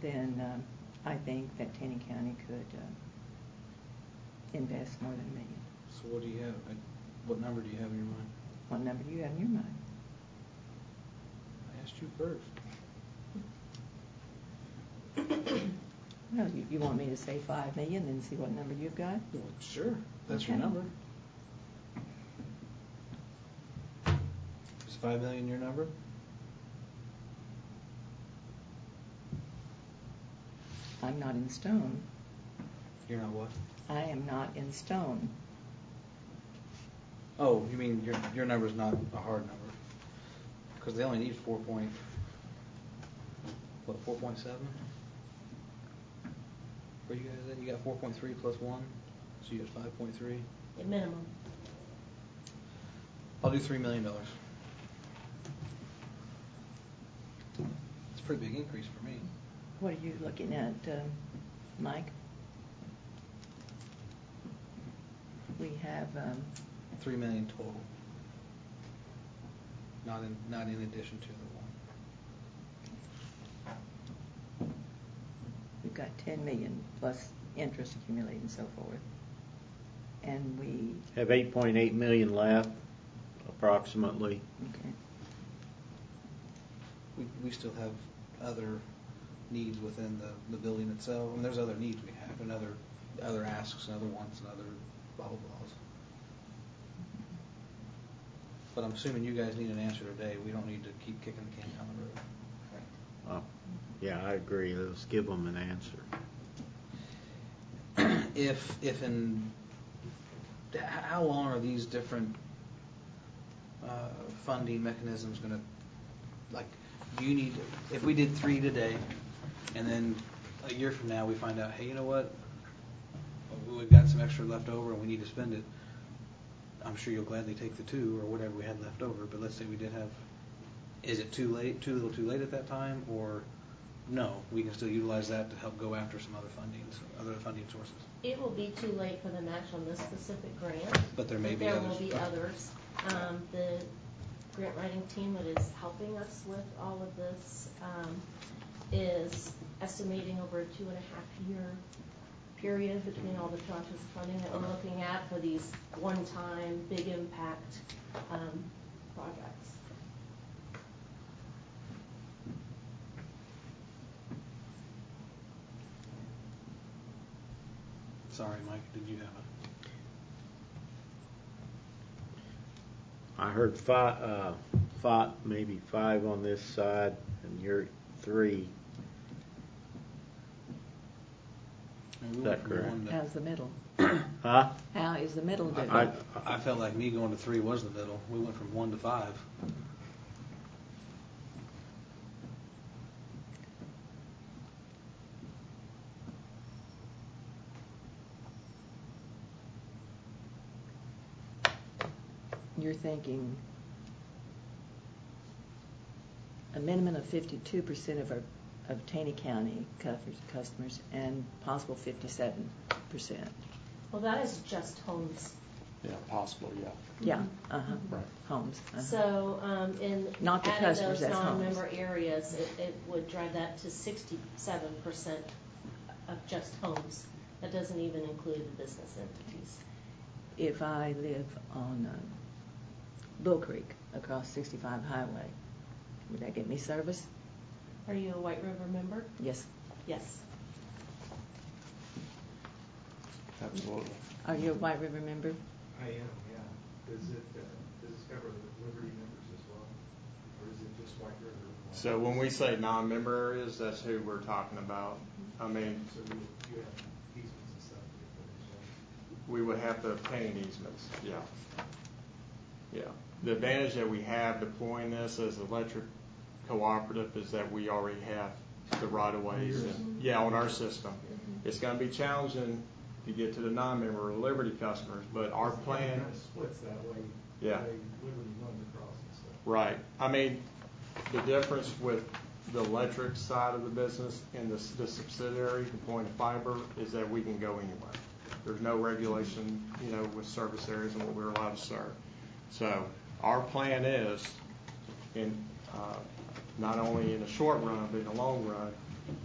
then I think that Taney County could invest more than $1 million. So what do you have? What number do you have in your mind? What number do you have in your mind? I asked you first. No, you want me to say $5 million and see what number you've got? Well, sure. That's Okay. your number. Is $5 million your number? I'm not in stone. You're not what? I am not in stone. Oh, you mean your number's not a hard number? Because they only need 4.7? Where you guys at? You got 4.3 plus 1, so you got 5.3. At minimum. I'll do $3 million. It's a pretty big increase for me. What are you looking at, Mike? We have $3 million total. Not in addition to the one. we've got $10 million plus interest accumulated and so forth, and we have $8.8 million left, approximately. Okay. We still have other needs within the building itself, and there's other needs we have, and other asks, and other wants, and other blah blah blahs. But I'm assuming you guys need an answer today. We don't need to keep kicking the can down the road. Oh, yeah, I agree. Let's give them an answer. If in how long are these different funding mechanisms going to, like, do you need, if we did 3 today, and then a year from now we find out, hey, you know what, we've got some extra left over and we need to spend it, I'm sure you'll gladly take the 2 or whatever we had left over. But let's say we did have, is it too late, too little too late at that time, or no, we can still utilize that to help go after some other funding sources? It will be too late for the match on this specific grant, But there may be there others. will be others. The grant writing team that is helping us with all of this is estimating over a 2.5-year period between all the tranches of funding that we're looking at for these one-time big impact projects. Sorry, Mike, did you have I heard maybe 5 on this side, and you're 3. Is that correct? How's the middle? Huh? How is the middle doing? I felt like me going to 3 was the middle. We went from 1 to 5. You're thinking a minimum of 52% of Taney County customers and possible 57%. Well, that is just homes. Yeah, possible, yeah. Yeah, Right. homes. So in Not the adding customers, those that's non-member areas, it would drive that to 67% of just homes. That doesn't even include the business entities. If I live on Bull Creek across 65 Highway, would that get me service? Are you a White River member? Yes. Yes. Absolutely. Are you a White River member? I am, yeah. Does it cover the Liberty members as well? Or is it just White River? So when we say non-member areas, that's who we're talking about. I mean, So you have easements and stuff to get those, we would have to obtain easements, yeah. Yeah. The advantage that we have deploying this as electric cooperative is that we already have the right-of-ways on our system. It's going to be challenging to get to the non-member or Liberty customers, but our plan... It kind of splits that way. Yeah. The way Liberty runs across and stuff. Right. I mean, the difference with the electric side of the business and the subsidiary deploying fiber is that we can go anywhere. There's no regulation, with service areas and what we're allowed to serve. So our plan is, not only in the short run, but in the long run,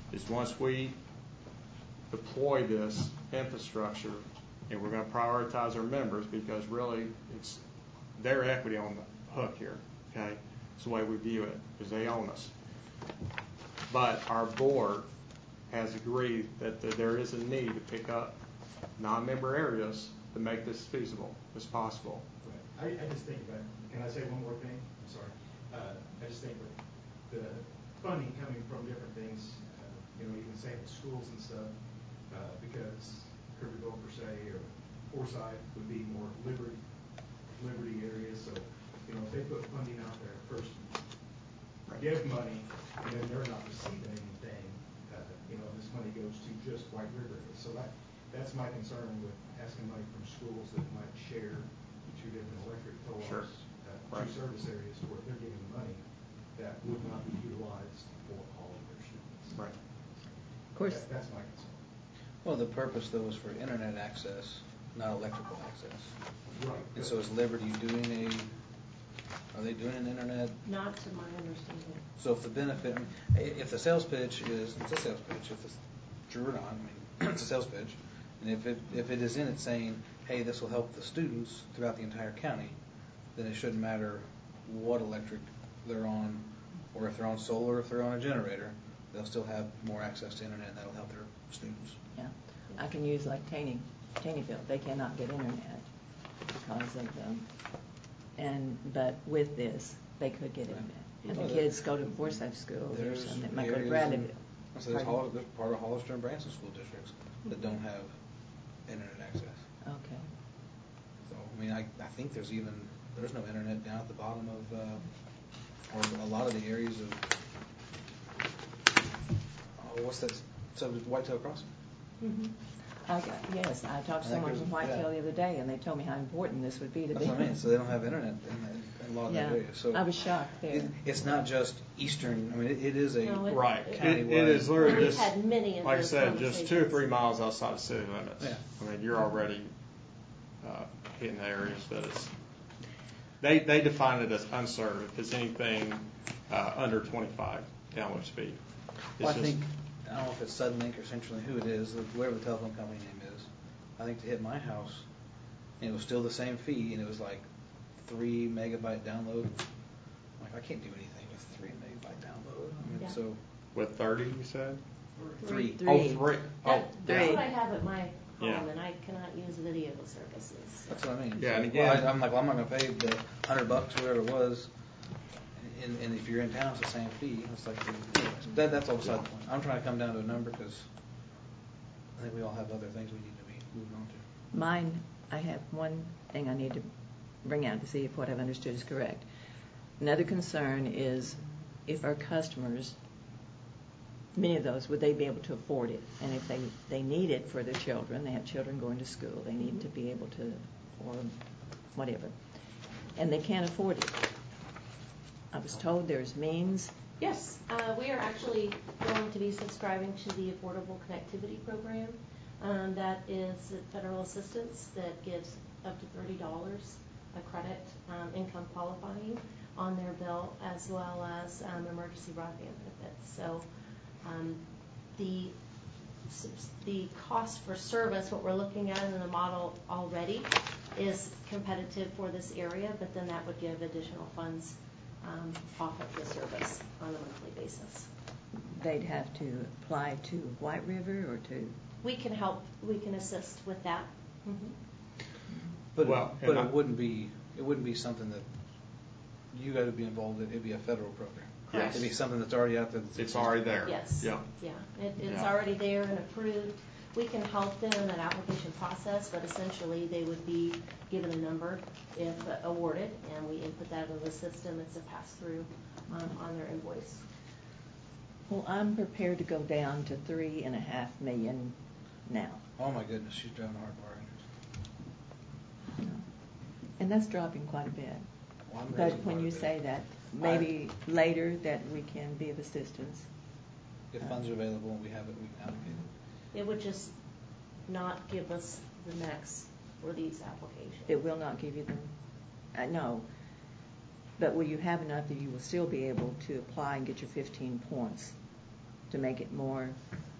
is once we deploy this infrastructure, and we're going to prioritize our members because really it's their equity on the hook here, okay? It's the way we view it, because they own us. But our board has agreed that there is a need to pick up non-member areas to make this feasible as possible. Right. I just think that, can I say one more thing? I'm sorry. I just think with the funding coming from different things, even say with schools and stuff, because Kirbyville per se or Forsyth would be more liberty areas. So, if they put funding out there first, give money, and then they're not receiving anything, this money goes to just White River areas. So that's my concern with asking money from schools that might share two different electric co-ops, Sure. Two service areas where they're giving money that would not be utilized for all of their students. Right. Of course. That's my concern. Well, the purpose though is for internet access, not electrical access. Right. And so is Liberty are they doing an internet? Not to my understanding. So if the benefit, if the sales pitch is, it's a sales pitch, if it's true or not, it's a sales pitch, and if it is in it saying, hey, this will help the students throughout the entire county, then it shouldn't matter what electric they're on, or if they're on solar, or if they're on a generator, they'll still have more access to internet, and that'll help their students. Yeah, I can use like Taneyville. They cannot get internet because of them. But with this, they could get internet. And the kids go to Forsyth School. There's some that might go to Bradleyville. So there's part of Hollister and Branson school districts that don't have internet access. Okay. So I think there's no internet down at the bottom of or a lot of the areas of what's that Whitetail Crossing. Mm-hmm. Yes, I talked to someone from Whitetail the other day, and they told me how important this would be to That's them. what I mean. So they don't have internet in a lot of that area. So I was shocked there. It's not just eastern. it is a Right. countywide. It is literally We've just, had many of like I those said, just 2 or 3 conversations. miles outside the city limits. Yeah. You're already hitting the areas that it's. They define it as unserved if it's anything under 25 download speed. Well, I think, I don't know if it's Suddenlink or CenturyLink, who it is, whatever the telephone company name is. I think to hit my house, and it was still the same fee, and it was like 3 megabyte download. I'm like, I can't do anything with 3 megabyte download. Yeah. So With 30, you said? three. Oh, 3. That's Three. what I have at my home, Yeah. and I cannot use video services. That's what I mean. Yeah, and So, again- I'm like, well, I'm not going to pay the $100 or whatever it was. And if you're in town, it's the same fee. It's like, that's all beside the point. I'm trying to come down to a number because I think we all have other things we need to be moving on to. Mine, I have one thing I need to bring out to see if what I've understood is correct. Another concern is if our customers, many of those, would they be able to afford it? And if they need it for their children, they have children going to school, they need to be able to, or whatever, and they can't afford it. I was told there's means. Yes, we are actually going to be subscribing to the Affordable Connectivity Program. That is federal assistance that gives up to $30 a credit income qualifying on their bill, as well as emergency broadband benefits. So the cost for service, what we're looking at in the model already, is competitive for this area, but then that would give additional funds off of the service on a monthly basis. They'd have to apply to White River or to... We can help, we can assist with that. Mm-hmm. But and it wouldn't be something that you got to be involved in. It'd be a federal program. Yes. It'd be something that's already out there. It's already there. Yes. Yeah. Yeah. It's Yeah. already there and approved. We can help them in that application process, but essentially they would be given a number if awarded, and we input that in the system. It's a pass-through on their invoice. Well, I'm prepared to go down to $3.5 million now. Oh my goodness, she's driving a hard bargain. And that's dropping quite a bit. Well, I'm But raising when quite a you bit. say that, maybe later that we can be of assistance. If funds are available and we have it, we can allocate it. It would just not give us the max for these applications. It will not give you them. No. But will you have enough that you will still be able to apply and get your 15 points to make it more,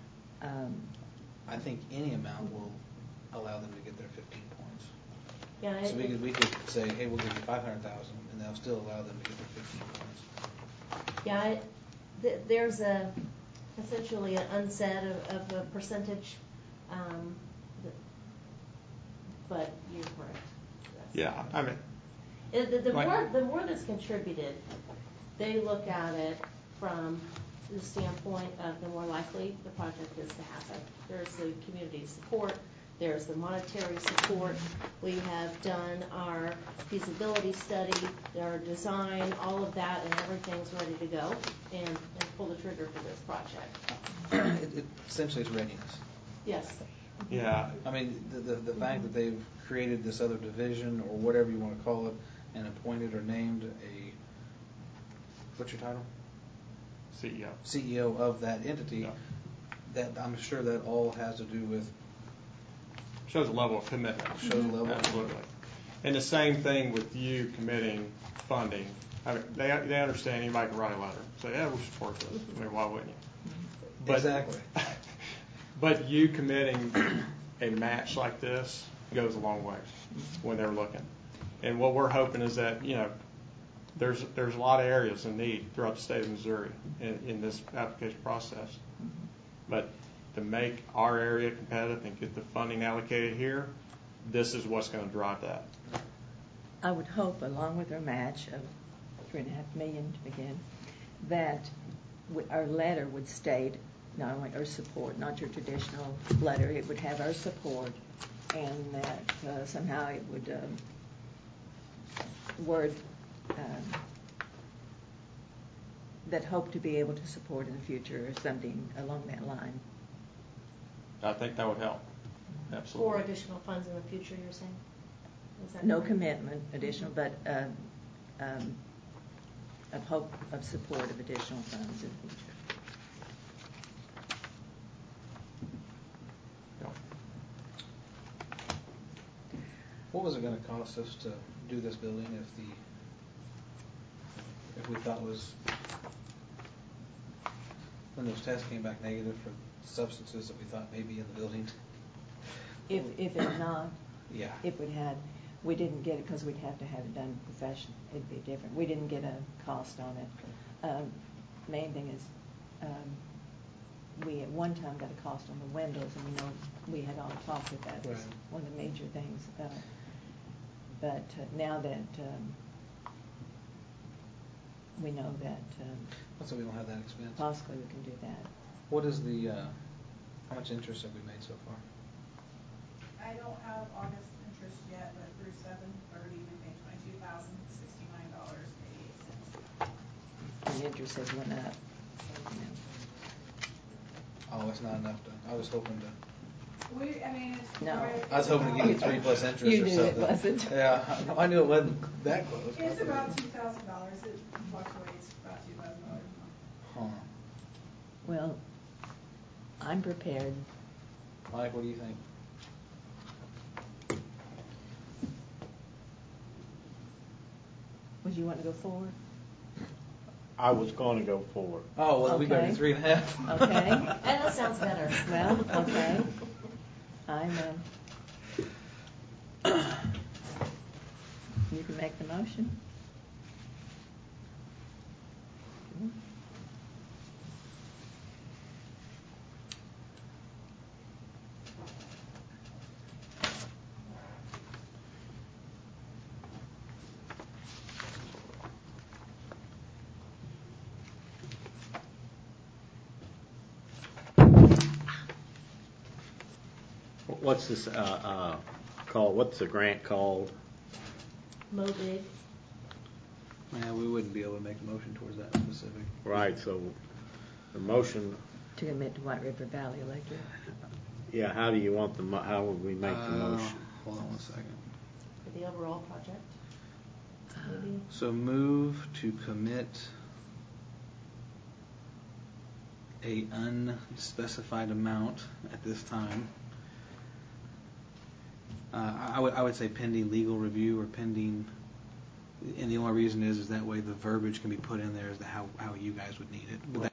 I think any amount will allow them to get their 15 points. Yeah, So we could say, hey, we'll give you 500,000, and they'll still allow them to get their 15 points. yeah, there's essentially an unset of a percentage, but you're correct. Yeah, I mean, The more that's contributed, they look at it from the standpoint of the more likely the project is to happen. There's the community support, there's the monetary support. We have done our feasibility study, our design, all of that, and everything's ready to go and pull the trigger for this project. Essentially, it's readiness. Yes. yeah, I mean, the fact that they've created this other division, or whatever you want to call it, and appointed or named a, what's your title? CEO. CEO of that entity, Yeah. that I'm sure that all has to do with Shows a level of commitment. shows a level. Absolutely. And the same thing with you committing funding. I mean, they understand anybody can write a letter. Say, yeah, we'll support this. I mean, why wouldn't you? But, Exactly. But you committing a match like this goes a long way when they're looking. And what we're hoping is that, you know, there's a lot of areas in need throughout the state of Missouri in this application process. But to make our area competitive and get the funding allocated here, this is what's going to drive that. I would hope, along with our match of $3.5 million to begin, that our letter would state not only our support, not your traditional letter, it would have our support, and that somehow it would word that hope to be able to support in the future or something along that line. I think that would help. Absolutely. Or additional funds in the future, you're saying? Is that No correct? commitment additional, but of hope of support of additional funds in the future. What was it going to cost us to do this building if we thought was, when those tests came back negative for substances that we thought may be in the building? If it's not, Yeah. if we didn't get it because we'd have to have it done professionally. It'd be different. We didn't get a cost on it. Main thing is we at one time got a cost on the windows, and we know we had all talked that that was Right. one of the major things. But now that we know that So we don't have that expense. possibly we can do that. What is the, how much interest have we made so far? I don't have August interest yet, but through 7/30, we made $22,069.88. The interest has went up. Oh, it's not enough to, I was hoping to. It's. No. I was hoping to give you 3 plus interest You or knew something. it wasn't. Yeah, I knew it wasn't that close. It's about $2,000. It fluctuates about $2,000 a month. Huh. Well, I'm prepared. Mike, what do you think? Would you want to go forward? I was going to go forward. Oh, well, we got Okay. to 3.5. Okay. And that sounds better. Well, okay. I'm, you can make the motion. What's this called? What's the grant called? Mobig. Yeah, we wouldn't be able to make a motion towards that specific. Right. So the motion. To commit to White River Valley Electric. Yeah. How do you want how would we make the motion? Hold on one second. For the overall project, maybe. So move to commit a unspecified amount at this time. I would say pending legal review or pending, and the only reason is that way the verbiage can be put in there as to how you guys would need it. But